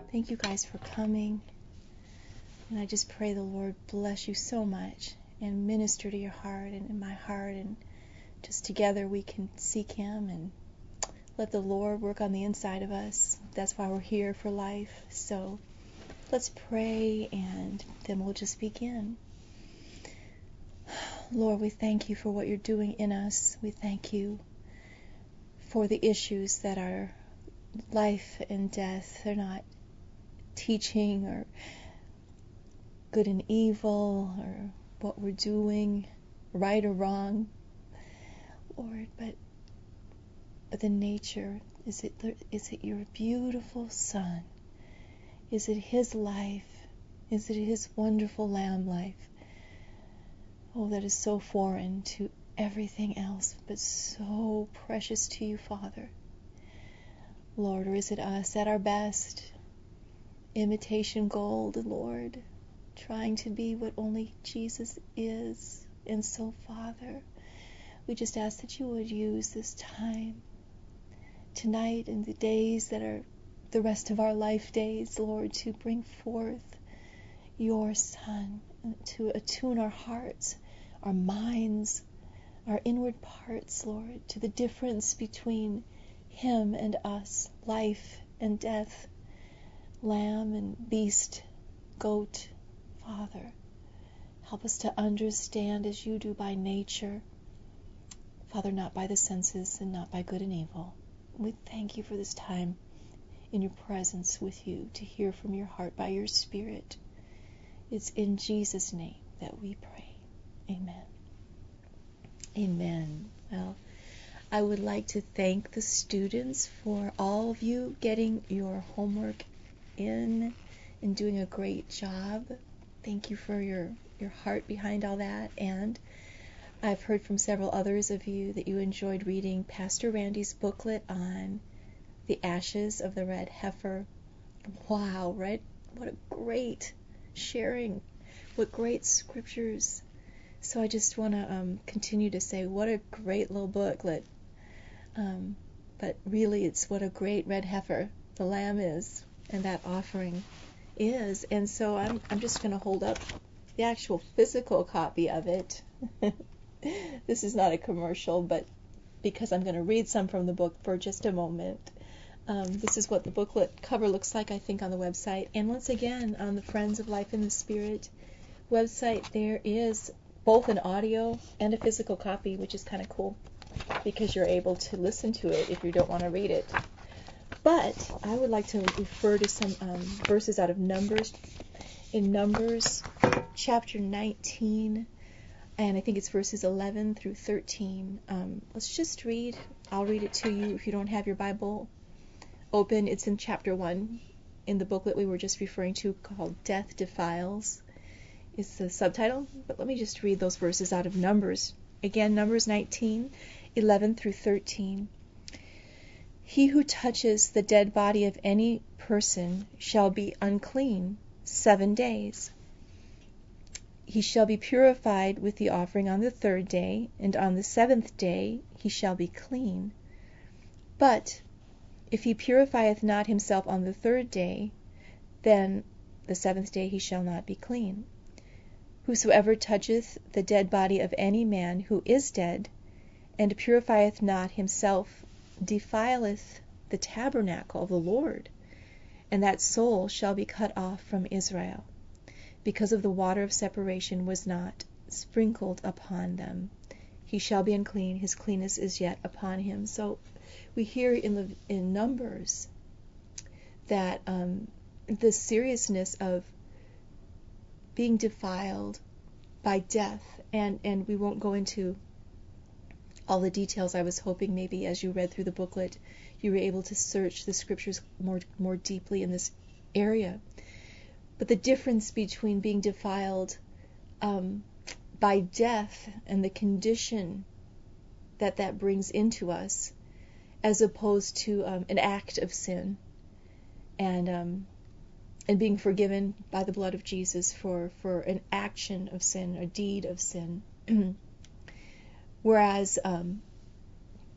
Thank you guys for coming. And I just pray the Lord bless you so much and minister to your heart and in my heart. And just together we can seek Him and let the Lord work on the inside of us. That's why we're here for life. So let's pray and then we'll just begin. Lord, we thank you for what you're doing in us. We thank you for the issues that are life and death. They're not teaching or good and evil or what we're doing, right or wrong, Lord, but the nature. Is it your beautiful Son? Is it His life? Is it His wonderful Lamb life? Oh, that is so foreign to everything else, but so precious to you, Father. Lord, or is it us at our best? Imitation gold, Lord, trying to be what only Jesus is. And so, Father, we just ask that you would use this time, tonight and the days that are the rest of our life days, Lord, to bring forth your Son, to attune our hearts, our minds, our inward parts, Lord, to the difference between Him and us, life and death, lamb and beast, goat. Father, help us to understand as you do by nature, Father, not by the senses and not by good and evil. We thank you for this time in your presence with you, to hear from your heart by your Spirit. It's in Jesus' name that we pray. Amen. Amen. Well, I would like to thank the students for all of you getting your homework in and doing a great job. Thank you for your heart behind all that. And I've heard from several others of you that you enjoyed reading Pastor Randy's booklet on the ashes of the red heifer. Wow, right? What a great sharing. What great scriptures. So I just want to continue to say what a great little booklet. But really it's what a great red heifer the lamb is and that offering is. And so I'm just going to hold up the actual physical copy of it. This is not a commercial, but because I'm going to read some from the book for just a moment. This is what the booklet cover looks like, I think, on the website. And once again, on the Friends of Life in the Spirit website, there is both an audio and a physical copy, which is kind of cool because you're able to listen to it if you don't want to read it. But I would like to refer to some verses out of Numbers. In Numbers chapter 19, and I think it's verses 11 through 13. Let's just read. I'll read it to you if you don't have your Bible open. It's in chapter 1 in the booklet we were just referring to, called Death Defiles. It's the subtitle, but let me just read those verses out of Numbers. Again, Numbers 19, 11 through 13. He who touches the dead body of any person shall be unclean 7 days. He shall be purified with the offering on the 3rd day, and on the 7th day he shall be clean. But if he purifieth not himself on the 3rd day, then the 7th day he shall not be clean. Whosoever toucheth the dead body of any man who is dead, and purifieth not himself, defileth the tabernacle of the Lord, and that soul shall be cut off from Israel, because of the water of separation was not sprinkled upon them. He shall be unclean, his cleanness is yet upon him. So we hear in Numbers that the seriousness of being defiled by death, and we won't go into all the details. I was hoping maybe as you read through the booklet you were able to search the scriptures more deeply in this area. But the difference between being defiled by death and the condition that brings into us, as opposed to an act of sin, and being forgiven by the blood of Jesus for an action of sin, a deed of sin. Whereas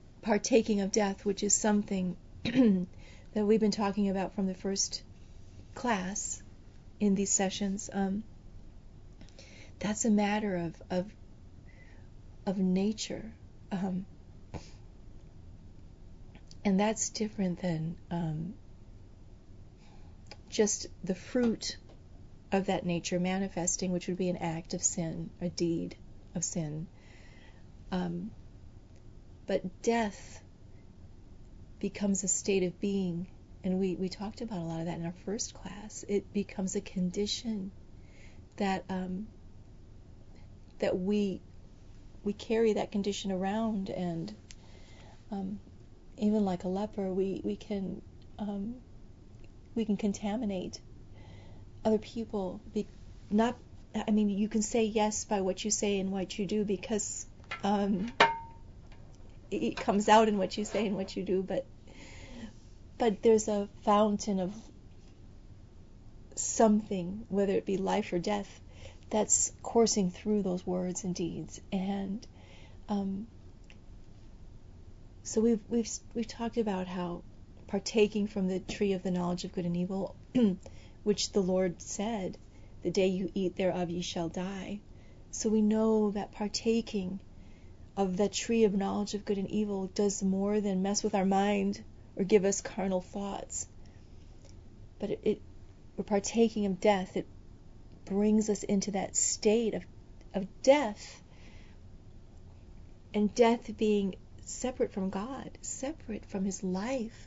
partaking of death, which is something that we've been talking about from the first class, in these sessions, that's a matter of nature. And that's different than just the fruit of that nature manifesting, which would be an act of sin, a deed of sin. But death becomes a state of being, and we talked about a lot of that in our first class. It becomes a condition that that we carry that condition around, and even like a leper, we can contaminate other people. You can say yes by what you say and what you do, because it comes out in what you say and what you do, but there's a fountain of something, whether it be life or death, that's coursing through those words and deeds. And so we've talked about how partaking from the tree of the knowledge of good and evil, which the Lord said, the day you eat thereof ye shall die. So we know that partaking of the tree of knowledge of good and evil does more than mess with our mind or give us carnal thoughts. But we're partaking of death. It brings us into that state of death. And death being separate from God, separate from His life,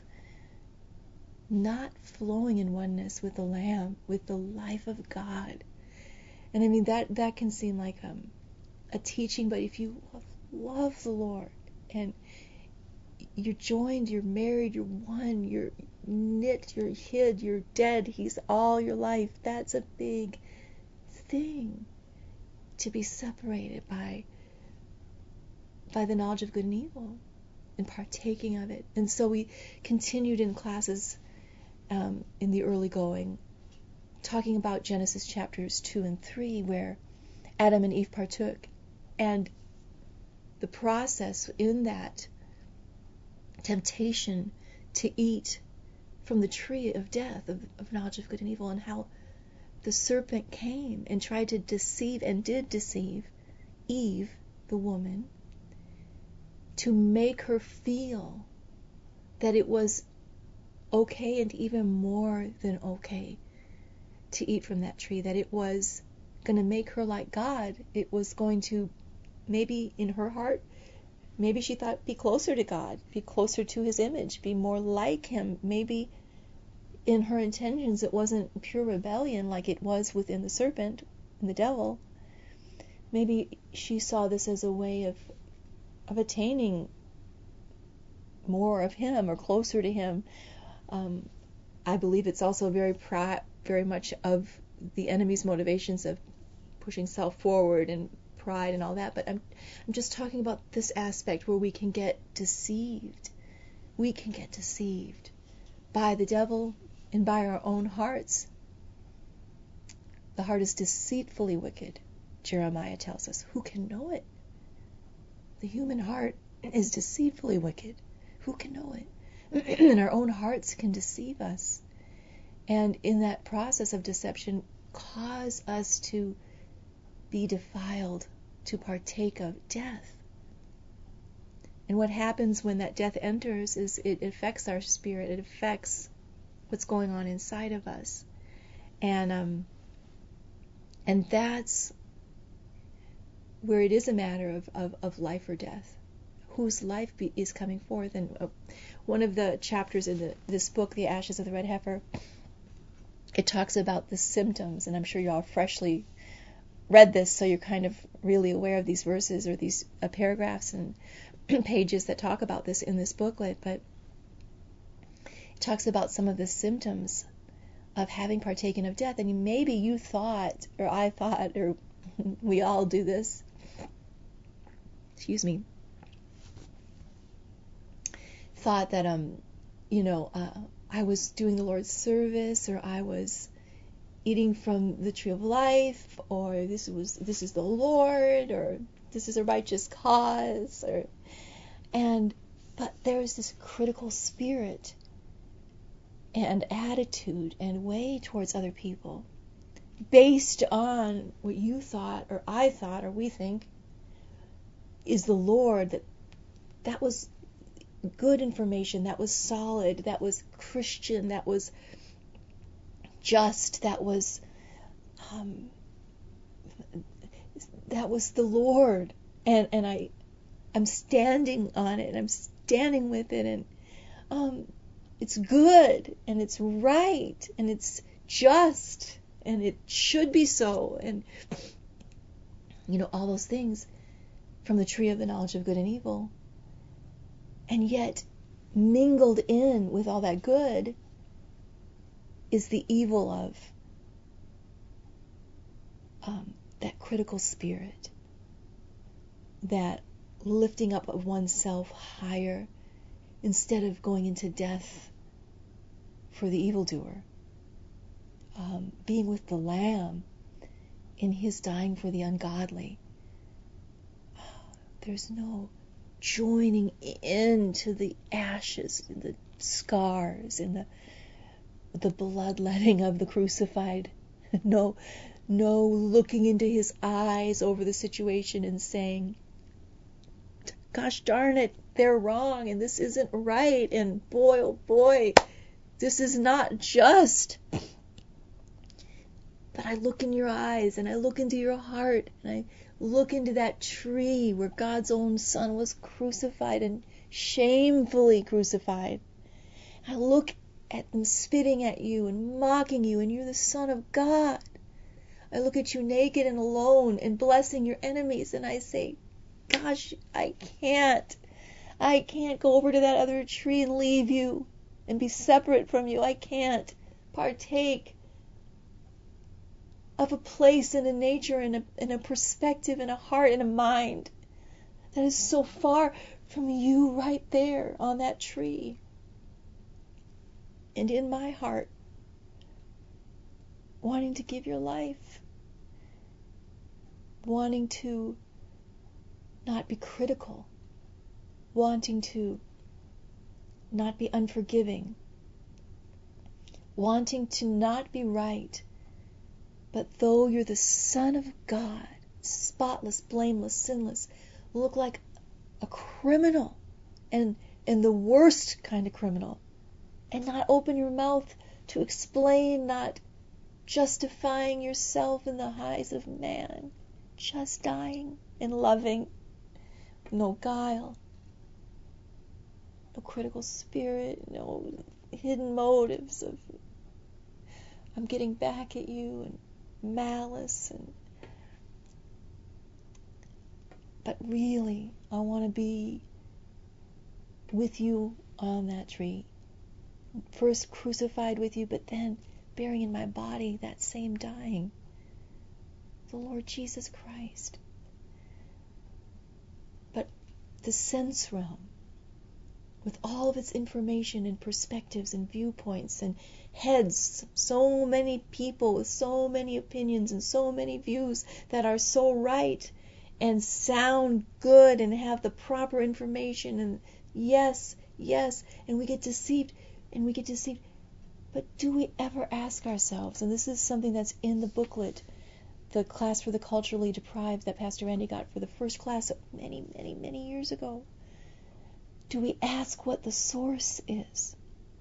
not flowing in oneness with the Lamb, with the life of God. And I mean, that can seem like a teaching, but if you love the Lord and you're joined, you're married, you're one, you're knit, you're hid, you're dead, He's all your life, that's a big thing, to be separated by the knowledge of good and evil and partaking of it. And so we continued in classes in the early going, talking about Genesis chapters 2 and 3, where Adam and Eve partook, and the process in that temptation to eat from the tree of death, of knowledge of good and evil, and how the serpent came and tried to deceive, and did deceive, Eve, the woman, to make her feel that it was okay, and even more than okay, to eat from that tree, that it was going to make her like God. It was going to, maybe in her heart, maybe she thought, be closer to God, be closer to His image, be more like Him. Maybe in her intentions it wasn't pure rebellion like it was within the serpent and the devil. Maybe she saw this as a way of attaining more of Him, or closer to Him. I believe it's also very much of the enemy's motivations of pushing self forward and pride and all that. But I'm just talking about this aspect where we can get deceived. We can get deceived by the devil and by our own hearts. The heart is deceitfully wicked, Jeremiah tells us. Who can know it? The human heart is deceitfully wicked. Who can know it? And our own hearts can deceive us. And in that process of deception, cause us to be defiled, to partake of death. And what happens when that death enters is it affects our spirit. It affects what's going on inside of us. And that's where it is a matter of life or death. Whose life is coming forth. And one of the chapters in this book, The Ashes of the Red Heifer, it talks about the symptoms, and I'm sure you all freshly read this, so you're kind of really aware of these verses or these paragraphs and pages that talk about this in this booklet. But it talks about some of the symptoms of having partaken of death. And maybe you thought, or I thought, or we all do this, thought that I was doing the Lord's service, or I was eating from the tree of life, or this is the Lord, or this is a righteous cause, but there is this critical spirit, and attitude and way towards other people based on what you thought or I thought or we think is the Lord, that was good information, that was solid, that was Christian, that was just, that was the Lord, and I'm standing on it, I'm standing with it, and it's good, and it's right, and it's just, and it should be so, and all those things from the tree of the knowledge of good and evil. And yet, mingled in with all that good is the evil of that critical spirit, that lifting up of oneself higher instead of going into death for the evildoer, being with the Lamb in his dying for the ungodly. There's no joining into the ashes, the scars, and the bloodletting of the crucified. No looking into his eyes over the situation and saying, gosh darn it, they're wrong, and this isn't right, and boy, oh boy, this is not just. But I look in your eyes, and I look into your heart, and I look into that tree where God's own Son was crucified and shamefully crucified. I look at them spitting at you and mocking you, and you're the Son of God. I look at you naked and alone and blessing your enemies, and I say, gosh, I can't go over to that other tree and leave you and be separate from you. I can't partake of a place and a nature and a perspective and a heart and a mind that is so far from you right there on that tree. And in my heart, wanting to give your life, wanting to not be critical, wanting to not be unforgiving, wanting to not be right. But though you're the Son of God, spotless, blameless, sinless, look like a criminal, and the worst kind of criminal, and not open your mouth to explain, not justifying yourself in the eyes of man, just dying and loving, no guile, no critical spirit, no hidden motives of I'm getting back at you and malice, but really I want to be with you on that tree, first crucified with you, but then bearing in my body that same dying, the Lord Jesus Christ. But the sense realm, with all of its information and perspectives and viewpoints and heads, so many people with so many opinions and so many views that are so right and sound good and have the proper information, and yes, and we get deceived. But do we ever ask ourselves, and this is something that's in the booklet, the class for the culturally deprived that Pastor Randy got for the first class many years ago, do we ask what the source is?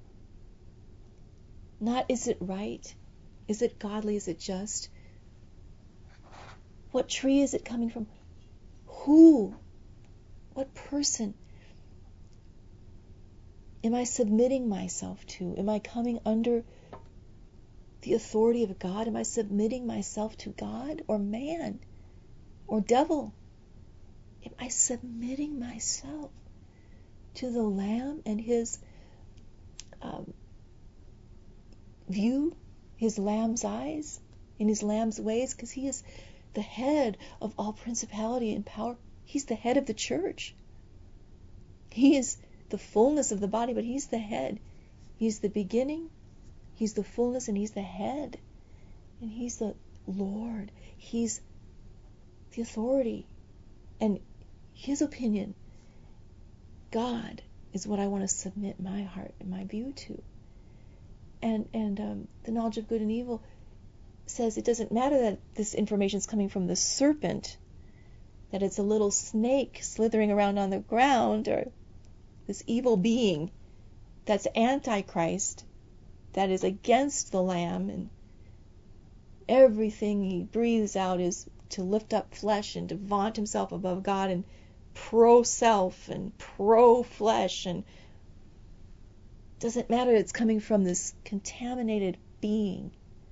Not is it right? Is it godly? Is it just? What tree is it coming from? Who? What person am I submitting myself to? Am I coming under the authority of God? Am I submitting myself to God or man or devil? Am I submitting myself to the Lamb and his view, his Lamb's eyes, in his Lamb's ways? Because he is the head of all principality and power. He's the head of the church. He is the fullness of the body, but he's the head. He's the beginning, he's the fullness, and he's the head. And he's the Lord. He's the authority. And his opinion, God, is what I want to submit my heart and my view to. And the knowledge of good and evil says it doesn't matter that this information is coming from the serpent, that it's a little snake slithering around on the ground, or this evil being that's Antichrist, that is against the Lamb, and everything he breathes out is to lift up flesh and to vaunt himself above God, and pro-self and pro-flesh, and doesn't matter, it's coming from this contaminated being.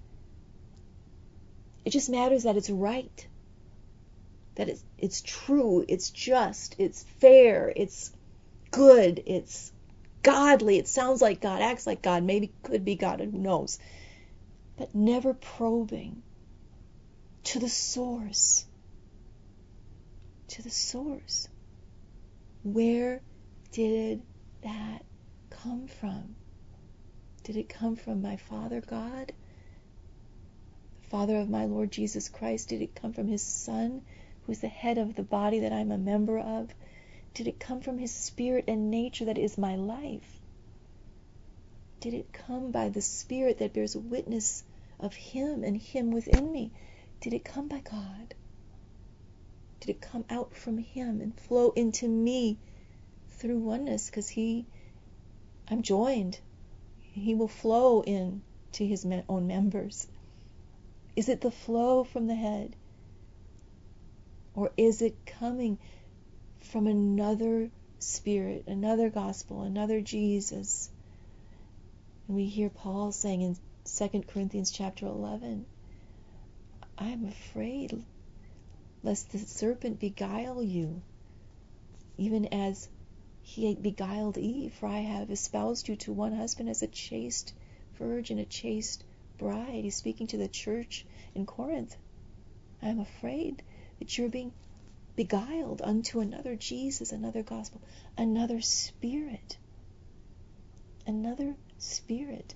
It just matters that it's right, that it's true, it's just, it's fair, it's good, it's godly, it sounds like God, acts like God, maybe could be God, who knows. But never probing to the source. To the source. Where did that come from? Did it come from my Father God? The Father of my Lord Jesus Christ? Did it come from His Son, who is the head of the body that I'm a member of? Did it come from His Spirit and nature that is my life? Did it come by the Spirit that bears witness of Him and Him within me? Did it come by God? Did it come out from Him and flow into me through oneness? Because I'm joined. He will flow in to His own members. Is it the flow from the head? Or is it coming from another Spirit, another gospel, another Jesus? And we hear Paul saying in 2 Corinthians chapter 11, I am afraid lest the serpent beguile you, even as he beguiled Eve, for I have espoused you to one husband as a chaste virgin, a chaste bride. He's speaking to the church in Corinth. I am afraid that you're being beguiled unto another Jesus, another gospel, another Spirit. Another Spirit.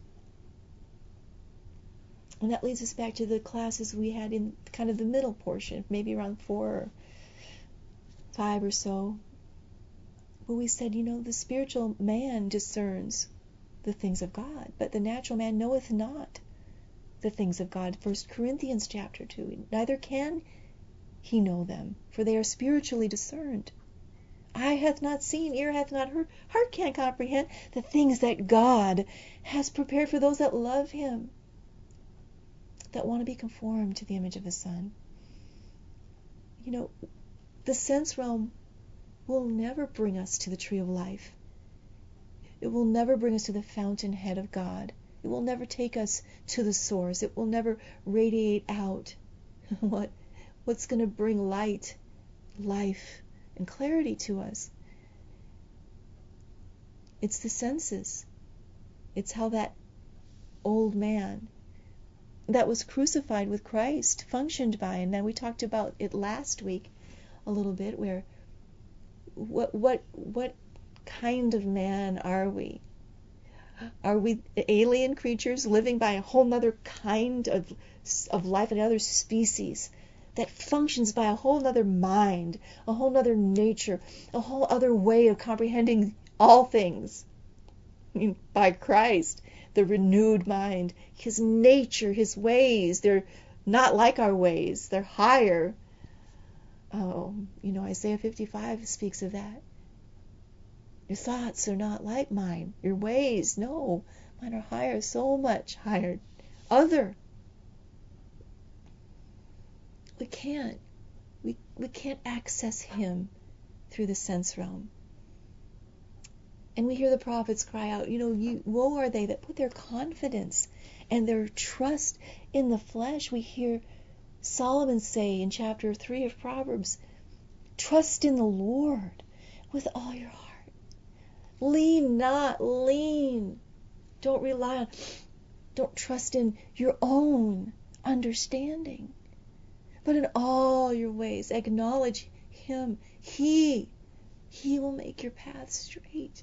And that leads us back to the classes we had in kind of the middle portion, maybe around 4 or 5 or so, where we said, the spiritual man discerns the things of God, but the natural man knoweth not the things of God. 1 Corinthians chapter 2, neither can he know them, for they are spiritually discerned. Eye hath not seen, ear hath not heard, heart can't comprehend the things that God has prepared for those that love Him, that want to be conformed to the image of His Son. The sense realm will never bring us to the tree of life. It will never bring us to the fountainhead of God. It will never take us to the source. It will never radiate out what's going to bring light, life, and clarity to us. It's the senses. It's how that old man that was crucified with Christ functioned by. And then we talked about it last week a little bit, where what kind of man are we? Are we alien creatures living by a whole nother kind of life, another species that functions by a whole nother mind, a whole nother nature, a whole other way of comprehending all things? By Christ, the renewed mind, His nature, His ways, they're not like our ways, they're higher. Isaiah 55 speaks of that. Your thoughts are not like mine. Your ways, no, mine are higher, so much higher. Other. We can't access Him through the sense realm. And we hear the prophets cry out, woe are they that put their confidence and their trust in the flesh. We hear Solomon say in chapter 3 of Proverbs, trust in the Lord with all your heart. Lean. Don't rely on, don't trust in your own understanding, but in all your ways acknowledge Him. He will make your path straight.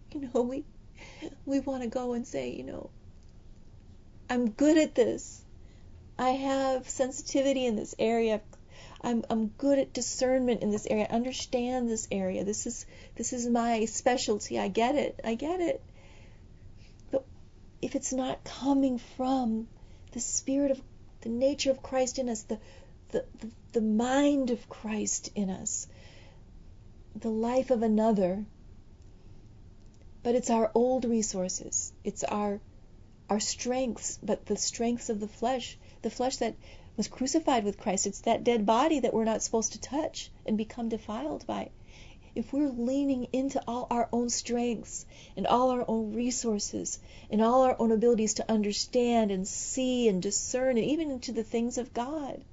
We want to go and say, I'm good at this. I have sensitivity in this area. I'm good at discernment in this area. I understand this area. This is my specialty. I get it. But if it's not coming from the spirit of the nature of Christ in us, the mind of Christ in us, the life of another, but it's our old resources, it's our strengths, but the strengths of the flesh that was crucified with Christ. It's that dead body that we're not supposed to touch and become defiled by. If we're leaning into all our own strengths and all our own resources and all our own abilities to understand and see and discern and even into the things of God,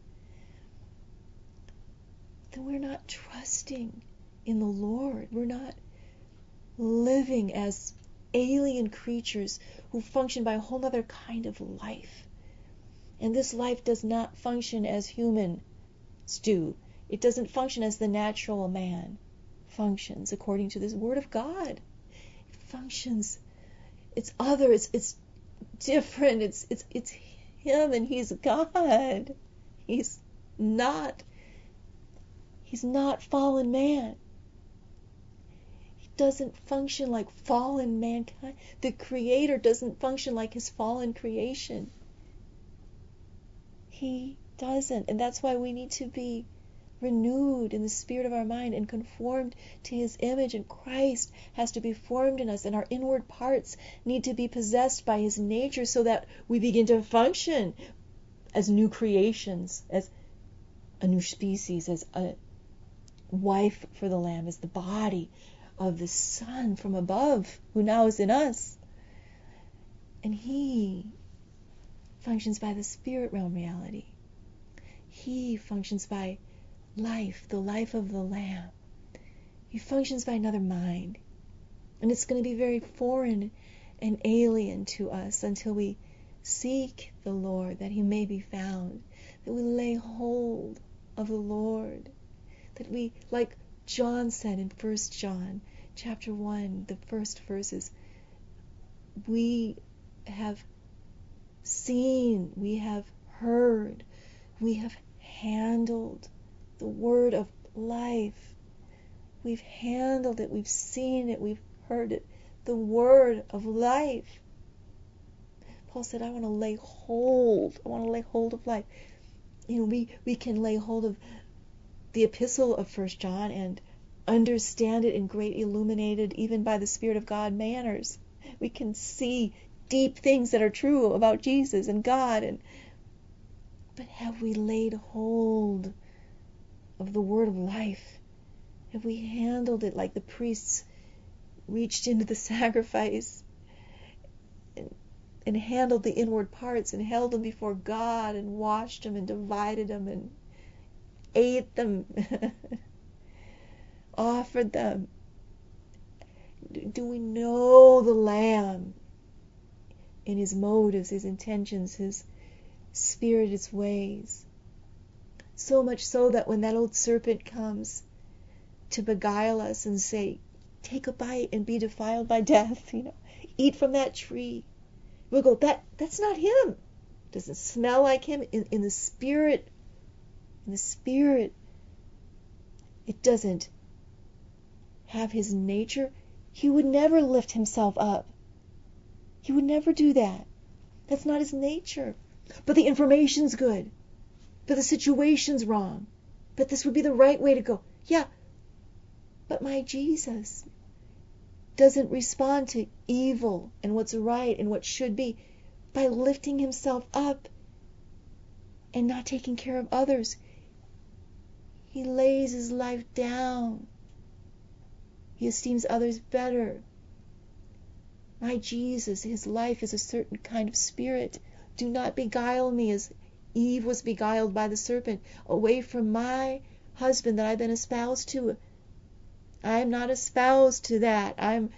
then we're not trusting in the Lord. We're not living as alien creatures who function by a whole other kind of life. And this life does not function as humans do. It doesn't function as the natural man functions according to this Word of God. It functions. It's other. It's different. It's Him, and He's God. He's not fallen man. Doesn't function like fallen mankind. The Creator doesn't function like His fallen creation. He doesn't. And that's why we need to be renewed in the spirit of our mind and conformed to His image. And Christ has to be formed in us, and our inward parts need to be possessed by His nature so that we begin to function as new creations, as a new species, as a wife for the Lamb, as the body of the Son from above, who now is in us. And He functions by the spirit realm reality. He functions by life, the life of the Lamb. He functions by another mind. And it's going to be very foreign and alien to us until we seek the Lord, that He may be found, that we lay hold of the Lord, that we, like John said in 1 John chapter 1, the first verses, we have seen, we have heard, we have handled the word of life. We've handled it, we've seen it, we've heard it, the word of life. Paul said, I want to lay hold of life. We can lay hold of the epistle of 1 John and understand it in great illuminated, even by the Spirit of God, manners. We can see deep things that are true about Jesus and God. But have we laid hold of the word of life? Have we handled it like the priests reached into the sacrifice and handled the inward parts and held them before God and washed them and divided them and ate them, offered them? Do we know the Lamb in His motives, His intentions, His spirit, His ways? So much so that when that old serpent comes to beguile us and say, take a bite and be defiled by death, eat from that tree, we'll go, that's not Him. Doesn't smell like Him. In the spirit, it doesn't have His nature. He would never lift Himself up. He would never do that. That's not His nature. But the information's good. But the situation's wrong. But this would be the right way to go. Yeah, but my Jesus doesn't respond to evil and what's right and what should be by lifting Himself up and not taking care of others. He lays His life down. He esteems others better. My Jesus, His life is a certain kind of spirit. Do not beguile me as Eve was beguiled by the serpent away from my husband that I've been espoused to. I am not espoused to that.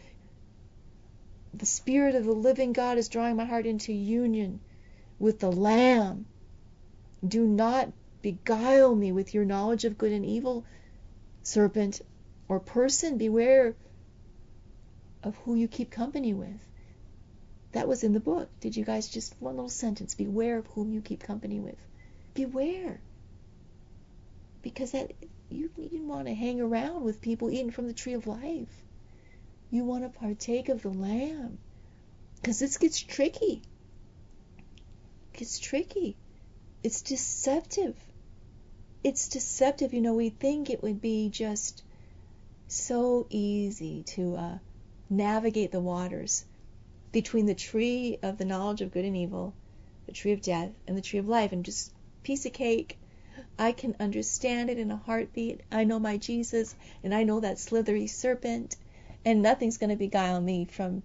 The Spirit of the living God is drawing my heart into union with the Lamb. Do not beguile me with your knowledge of good and evil, serpent or person. Beware of who you keep company with. That was in the book. Did you guys just, one little sentence, beware of whom you keep company with. Beware. Because that you didn't want to hang around with people eating from the tree of life. You want to partake of the Lamb. Because this gets tricky. It's tricky. It's deceptive. It's deceptive. We think it would be just so easy to navigate the waters between the tree of the knowledge of good and evil, the tree of death, and the tree of life, and just piece of cake. I can understand it in a heartbeat. I know my Jesus, and I know that slithery serpent, and nothing's going to beguile me from,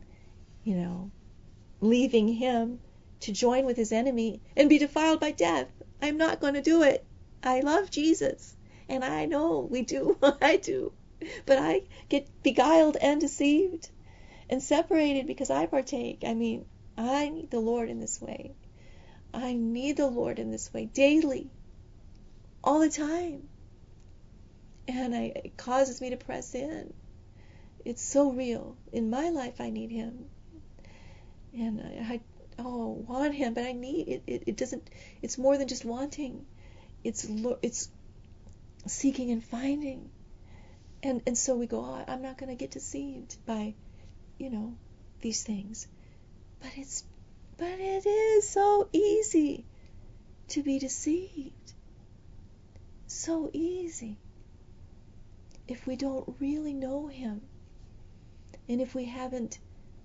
leaving him to join with his enemy and be defiled by death. I'm not going to do it. I love Jesus, and I know we do. I do. But I get beguiled and deceived and separated because I partake. I need the Lord in this way. I need the Lord in this way daily, all the time. And it causes me to press in. It's so real. In my life, I need him. And I want him, but I need it. It doesn't. It's more than just wanting. It's seeking and finding. And so we go, I'm not going to get deceived by, these things. But it is so easy to be deceived. So easy. If we don't really know him, and if we haven't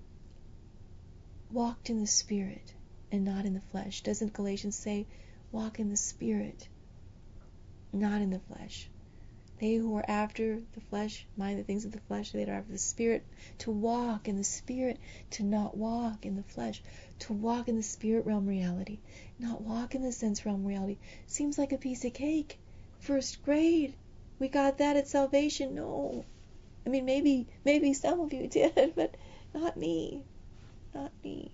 walked in the Spirit and not in the flesh. Doesn't Galatians say, walk in the Spirit, not in the flesh? They who are after the flesh mind the things of the flesh. They that are after the Spirit, to walk in the Spirit, to not walk in the flesh, to walk in the Spirit realm reality, not walk in the sense realm reality. Seems like a piece of cake. First grade, we got that at salvation. No, maybe some of you did, but not me. Not me.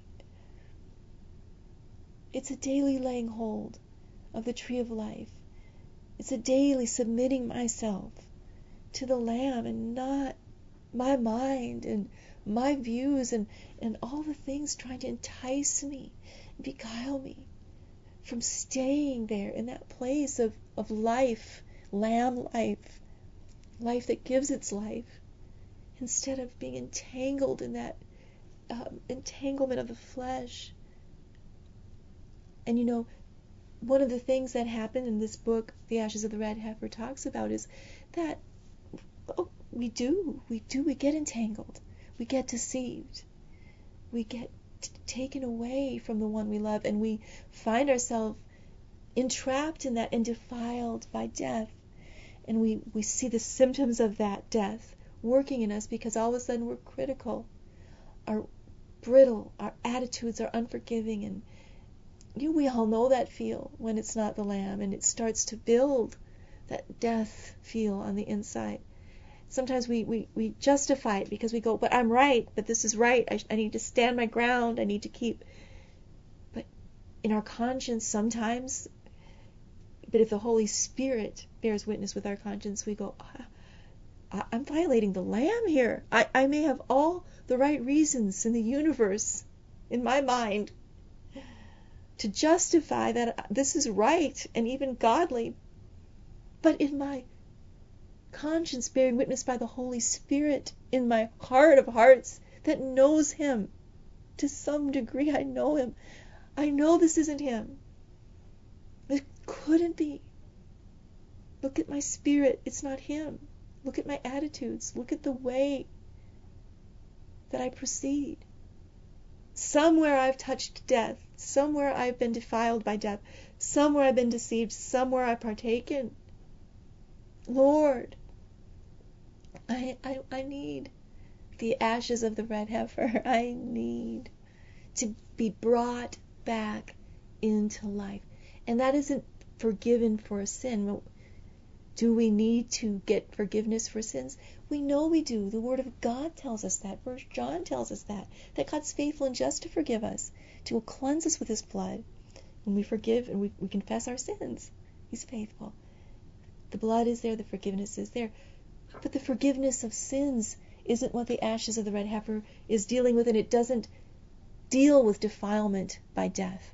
It's a daily laying hold of the tree of life. It's a daily submitting myself to the Lamb and not my mind and my views and all the things trying to entice me, beguile me from staying there in that place of life, Lamb life that gives its life, instead of being entangled in that entanglement of the flesh. And one of the things that happened in this book, The Ashes of the Red Heifer, talks about is that we get entangled, we get deceived, we get taken away from the one we love, and we find ourselves entrapped in that and defiled by death. And we see the symptoms of that death working in us because all of a sudden we're critical, are brittle, our attitudes are unforgiving, and we all know that feel when it's not the Lamb, and it starts to build that death feel on the inside. Sometimes we justify it because we go, but I'm right, but this is right, I need to stand my ground, I need to keep. But in our conscience sometimes, but if the Holy Spirit bears witness with our conscience, we go, I'm violating the Lamb here. I may have all the right reasons in the universe, in my mind, to justify that this is right and even godly, but in my conscience bearing witness by the Holy Spirit, in my heart of hearts that knows him to some degree, I know him. I know this isn't him. It couldn't be. Look at my spirit. It's not him. Look at my attitudes. Look at the way that I proceed. Somewhere I've touched death. Somewhere I've been defiled by death. Somewhere I've been deceived. Somewhere I've partaken. Lord, I need the ashes of the red heifer. I need to be brought back into life. And that isn't forgiven for a sin. Do we need to get forgiveness for sins? We know we do. The Word of God tells us that. 1 John tells us that God's faithful and just to forgive us, to cleanse us with his blood. When we forgive and we confess our sins, he's faithful. The blood is there, the forgiveness is there. But the forgiveness of sins isn't what the ashes of the red heifer is dealing with, and it doesn't deal with defilement by death.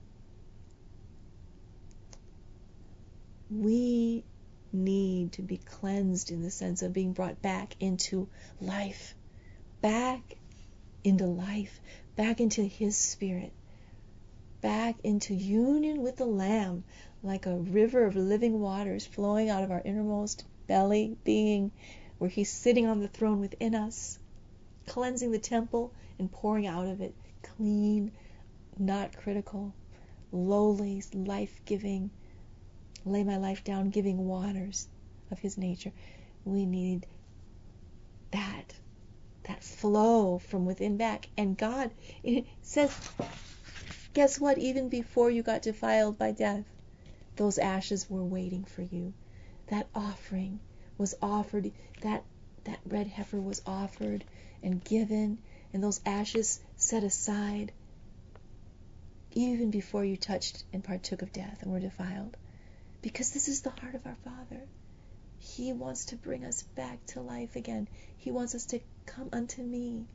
We need to be cleansed in the sense of being brought back into life, back into life, back into his spirit, back into union with the Lamb, like a river of living waters flowing out of our innermost belly being, where he's sitting on the throne within us, cleansing the temple and pouring out of it clean, not critical, lowly, life-giving, lay my life down, giving waters of his nature. We need that flow from within back. And God, it says, guess what? Even before you got defiled by death, those ashes were waiting for you. That offering was offered, that red heifer was offered and given, and those ashes set aside even before you touched and partook of death and were defiled. Because this is the heart of our Father. He wants to bring us back to life again. He wants us to come unto me.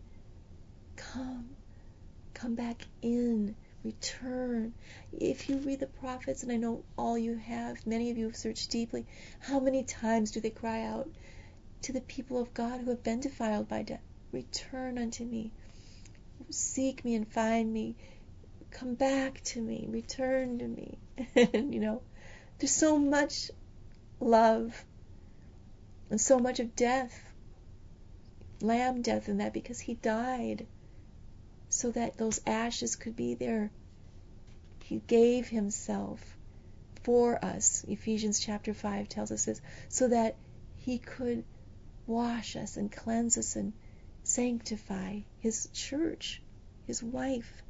Come back in. Return. If you read the prophets, and I know all you have, many of you have searched deeply, how many times do they cry out to the people of God who have been defiled by death? Return unto me. Seek me and find me. Come back to me. Return to me. And there's so much love and so much of death, lamb death in that, because he died so that those ashes could be there. He gave himself for us. Ephesians chapter 5 tells us this, so that he could wash us and cleanse us and sanctify his church, his wife.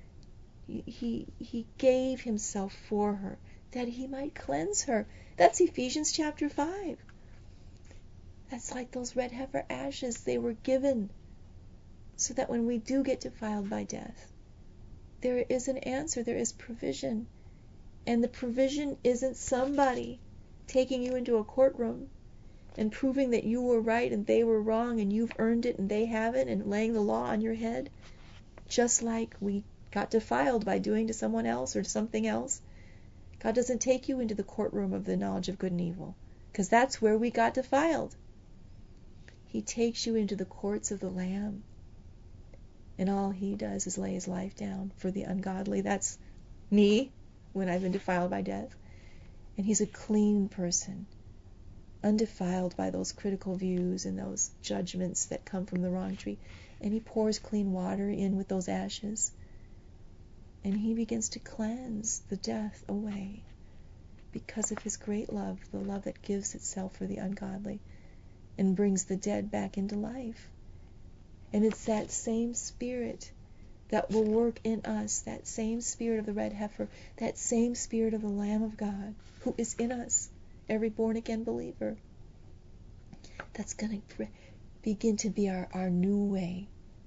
He gave himself for her that he might cleanse her. That's Ephesians chapter 5. That's like those red heifer ashes. They were given so that when we do get defiled by death, there is an answer, there is provision. And the provision isn't somebody taking you into a courtroom and proving that you were right and they were wrong and you've earned it and they haven't, and laying the law on your head, just like we got defiled by doing to someone else or something else. God doesn't take you into the courtroom of the knowledge of good and evil, because that's where we got defiled. He takes you into the courts of the Lamb, and all he does is lay his life down for the ungodly. That's me when I've been defiled by death. And he's a clean person, undefiled by those critical views and those judgments that come from the wrong tree. And he pours clean water in with those ashes, and he begins to cleanse the death away because of his great love, the love that gives itself for the ungodly and brings the dead back into life. And it's that same spirit that will work in us, that same spirit of the red heifer, that same spirit of the Lamb of God who is in us, every born-again believer. That's going to begin to be our new way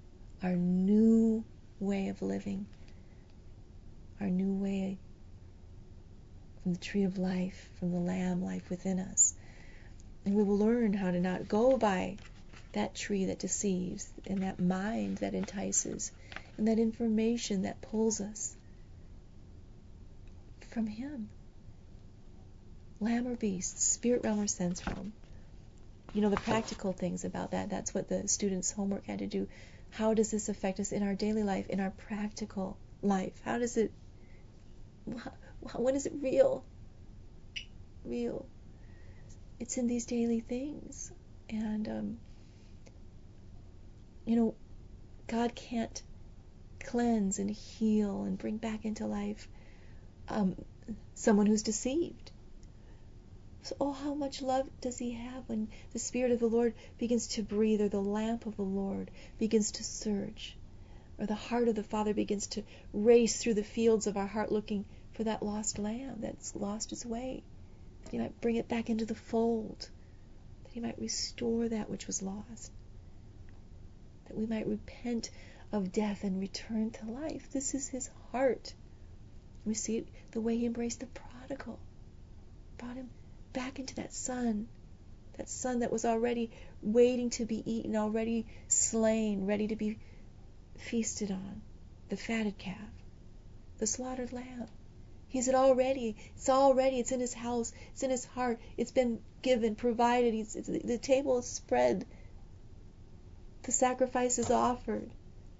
of living, our new way from the tree of life, from the Lamb life within us. And we will learn how to not go by that tree that deceives, and that mind that entices, and that information that pulls us from him. Lamb or beast, spirit realm or sense realm. The practical things about that, that's what the students' homework had to do. How does this affect us in our daily life, in our practical life? How does it, when is it real? Real. It's in these daily things. And, God can't cleanse and heal and bring back into life someone who's deceived. So, how much love does he have when the Spirit of the Lord begins to breathe, or the lamp of the Lord begins to surge, or the heart of the Father begins to race through the fields of our heart looking for that lost lamb that's lost its way, that he might bring it back into the fold, that he might restore that which was lost, that we might repent of death and return to life. This is his heart. We see it, the way he embraced the prodigal, brought him back into that son that was already waiting to be eaten, already slain, ready to be feasted on, the fatted calf, the slaughtered lamb. It's in his house, it's in his heart, it's been given, provided, the table is spread, the sacrifice is offered.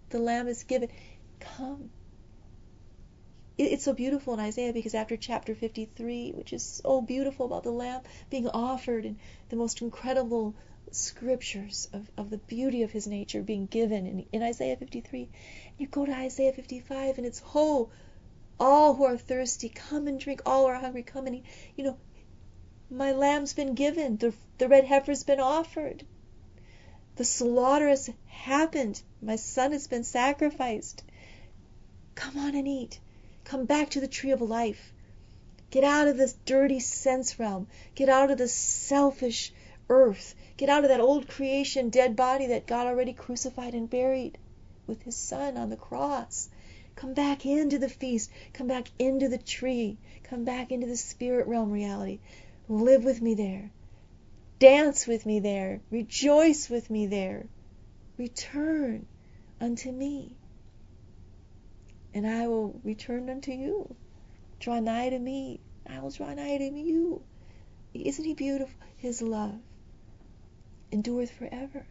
The Lamb is given. Come. It's so beautiful in Isaiah, because after chapter 53, which is so beautiful about the Lamb being offered, and the most incredible scriptures of the beauty of his nature being given in Isaiah 53, you go to Isaiah 55 and it's, "Ho, all who are thirsty, come and drink. All who are hungry, come and eat." My lamb's been given. The red heifer's been offered. The slaughter has happened. My son has been sacrificed. Come on and eat. Come back to the tree of life. Get out of this dirty sense realm. Get out of this selfish earth. Get out of that old creation dead body that God already crucified and buried with his son on the cross. Come back into the feast. Come back into the tree. Come back into the spirit realm reality. Live with me there. Dance with me there. Rejoice with me there. Return unto me, and I will return unto you. Draw nigh to me, I will draw nigh to you. Isn't he beautiful? His love endureth forever.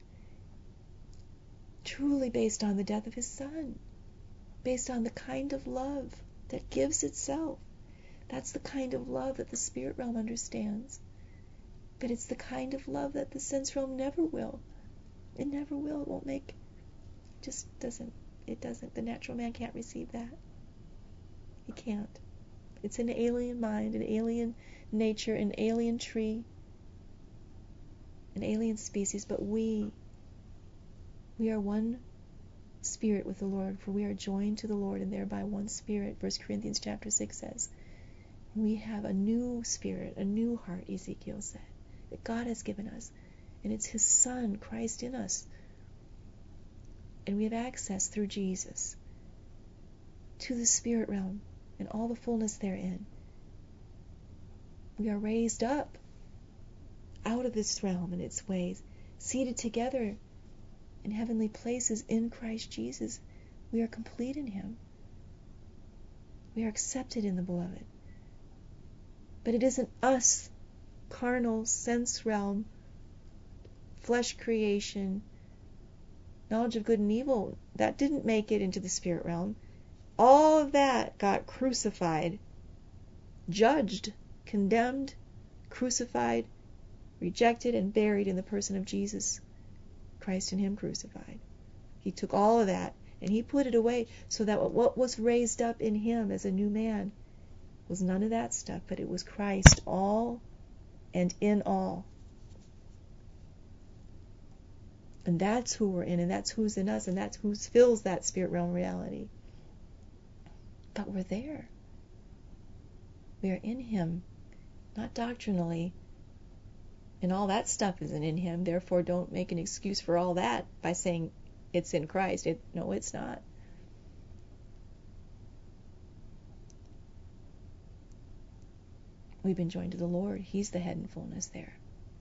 Truly based on the death of his son. Based on the kind of love that gives itself. That's the kind of love that the spirit realm understands. But it's the kind of love that the sense realm never will. It never will. It won't make. Just doesn't. It doesn't. The natural man can't receive that. He can't. It's an alien mind, an alien nature, an alien tree, an alien species. But we are one spirit with the Lord, for we are joined to the Lord, and thereby one spirit. 1 Corinthians chapter 6 says. We have a new spirit, a new heart, Ezekiel said, that God has given us. And it's his Son, Christ, in us. And we have access through Jesus to the spirit realm and all the fullness therein. We are raised up out of this realm and its ways, seated together in heavenly places in Christ Jesus. We are complete in him. We are accepted in the beloved. But it isn't us, carnal, sense realm, flesh creation, knowledge of good and evil, that didn't make it into the spirit realm. All of that got crucified, judged, condemned, crucified, rejected, and buried in the person of Jesus Christ and him crucified. He took all of that and he put it away, so that what was raised up in him as a new man was none of that stuff, but it was Christ, all and in all. And that's who we're in, and that's who's in us, and that's who fills that spirit realm reality. But we're there. We are in him, not doctrinally. And all that stuff isn't in him, therefore don't make an excuse for all that by saying it's in Christ. No, it's not. We've been joined to the Lord. He's the head and fullness there.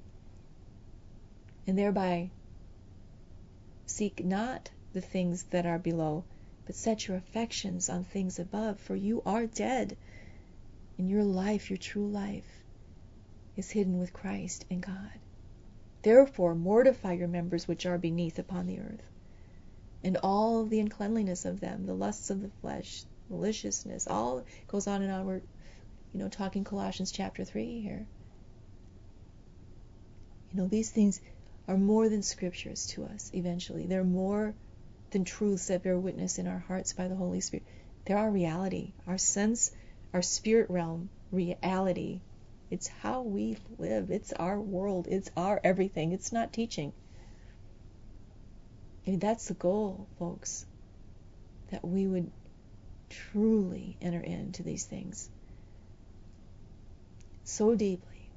And thereby seek not the things that are below, but set your affections on things above, for you are dead, and your life, your true life, is hidden with Christ in God. Therefore mortify your members which are beneath upon the earth, and all the uncleanliness of them, the lusts of the flesh, maliciousness, all goes on and on. We're talking Colossians chapter 3 here. These things are more than scriptures to us eventually. They're more than truths that bear witness in our hearts by the Holy Spirit. They're our reality, our sense, our spirit realm reality. It's how we live. It's our world. It's our everything. It's not teaching. That's the goal, folks, that we would truly enter into these things so deeply,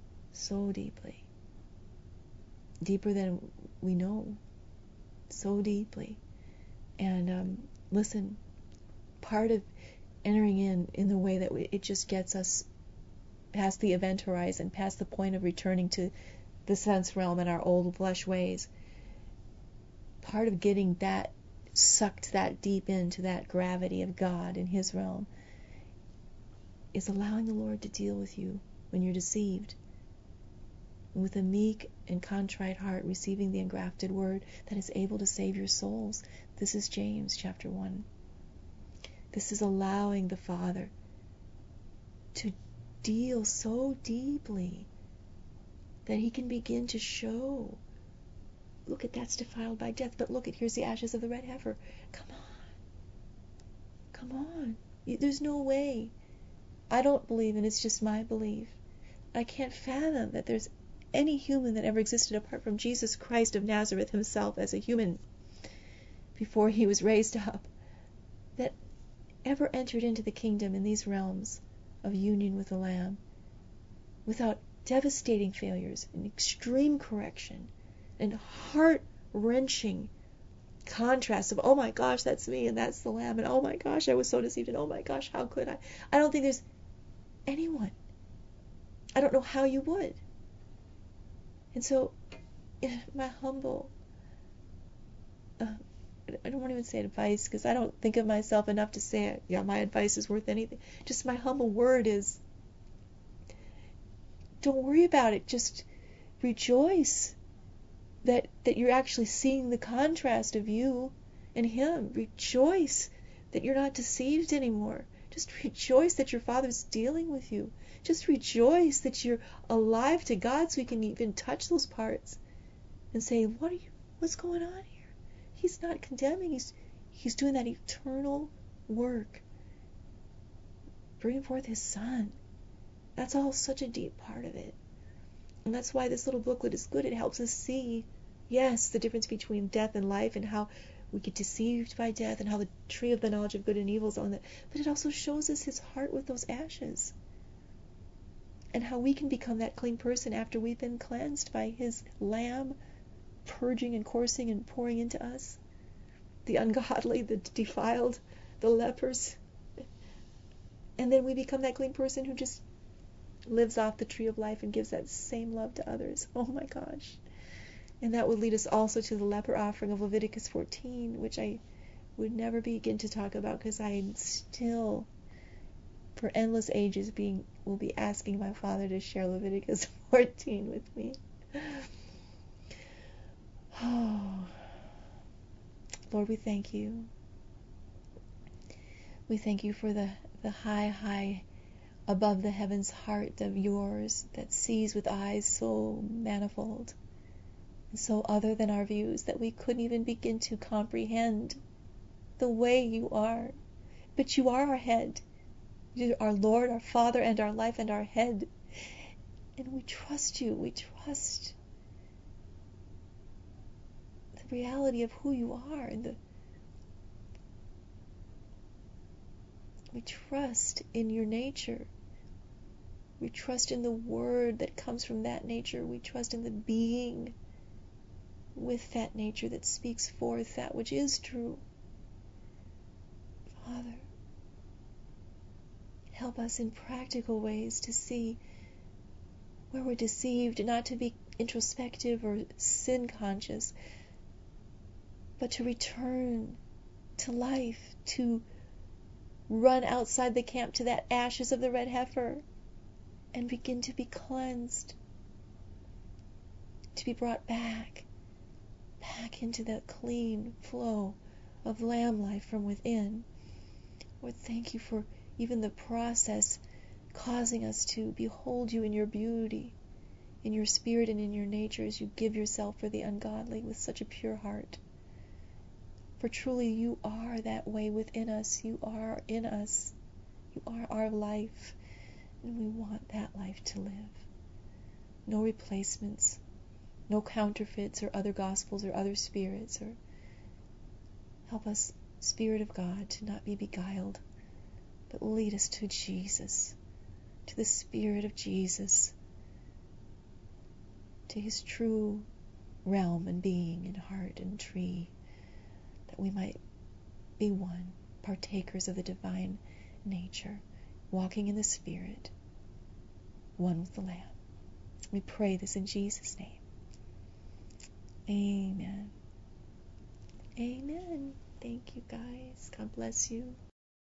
deeper than we know, so deeply. And listen, part of entering in the way that it just gets us past the event horizon, past the point of returning to the sense realm and our old flesh ways, part of getting that sucked that deep into that gravity of God in his realm is allowing the Lord to deal with you when you're deceived, with a meek and contrite heart, receiving the engrafted word that is able to save your souls. This is James chapter 1. This is allowing the Father to deal so deeply that he can begin to show, look at that's defiled by death, but look at here's the ashes of the red heifer. Come on. Come on. There's no way. I don't believe, and it's just my belief. I can't fathom that there's any human that ever existed apart from Jesus Christ of Nazareth himself as a human before he was raised up, that ever entered into the kingdom in these realms of union with the Lamb without devastating failures and extreme correction and heart-wrenching contrast of, oh my gosh, that's me and that's the Lamb, and oh my gosh, I was so deceived, and oh my gosh, how could I? I don't think there's anyone. I don't know how you would. And so, my humble, I don't want to even say advice, because I don't think of myself enough to say, yeah, my advice is worth anything. Just my humble word is, don't worry about it. Just rejoice that you're actually seeing the contrast of you and him. Rejoice that you're not deceived anymore. Just rejoice that your Father's dealing with you. Just rejoice that you're alive to God, so he can even touch those parts and say, what's going on here? He's not condemning. He's doing that eternal work, bringing forth his Son. That's all such a deep part of it. And that's why this little booklet is good. It helps us see, yes, the difference between death and life, and how we get deceived by death, and how the tree of the knowledge of good and evil is on that. But it also shows us his heart with those ashes, and how we can become that clean person after we've been cleansed by his Lamb purging and coursing and pouring into us, the ungodly, the defiled, the lepers. And then we become that clean person who just lives off the tree of life and gives that same love to others. Oh my gosh. And that would lead us also to the leper offering of Leviticus 14, which I would never begin to talk about, because I still, for endless ages, will be asking my Father to share Leviticus 14 with me. Oh, Lord, we thank you. We thank you for the high above the heavens heart of yours that sees with eyes so manifold and so other than our views that we couldn't even begin to comprehend the way you are. But you are our head. You're our Lord, our Father, and our life, and our head. And we trust you. We trust the reality of who you are, and we trust in your nature. We trust in the word that comes from that nature. We trust in the being with that nature that speaks forth that which is true. Father, help us in practical ways to see where we're deceived, not to be introspective or sin conscious, but to return to life, to run outside the camp to that ashes of the red heifer and begin to be cleansed, to be brought back into that clean flow of lamb life from within. Lord, thank you for even the process causing us to behold you in your beauty, in your spirit and in your nature, as you give yourself for the ungodly with such a pure heart. For truly you are that way within us. You are in us. You are our life. And we want that life to live. No replacements, no counterfeits or other gospels or other spirits. Or help us, Spirit of God, to not be beguiled, but lead us to Jesus, to the Spirit of Jesus, to his true realm and being and heart and tree, that we might be one, partakers of the divine nature, walking in the Spirit, one with the Lamb. We pray this in Jesus' name. Amen. Amen. Thank you, guys. God bless you.